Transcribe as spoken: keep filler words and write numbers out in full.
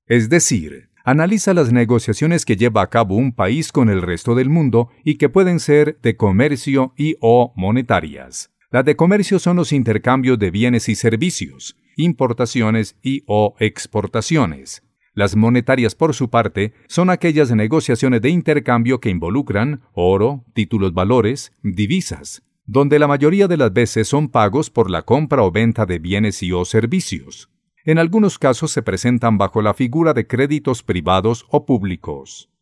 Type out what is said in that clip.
Es decir, analiza las negociaciones que lleva a cabo un país con el resto del mundo y que pueden ser de comercio y o monetarias. Las de comercio son los intercambios de bienes y servicios, importaciones y o exportaciones. Las monetarias, por su parte, son aquellas negociaciones de intercambio que involucran oro, títulos valores, divisas, donde la mayoría de las veces son pagos por la compra o venta de bienes y o servicios. En algunos casos se presentan bajo la figura de créditos privados o públicos.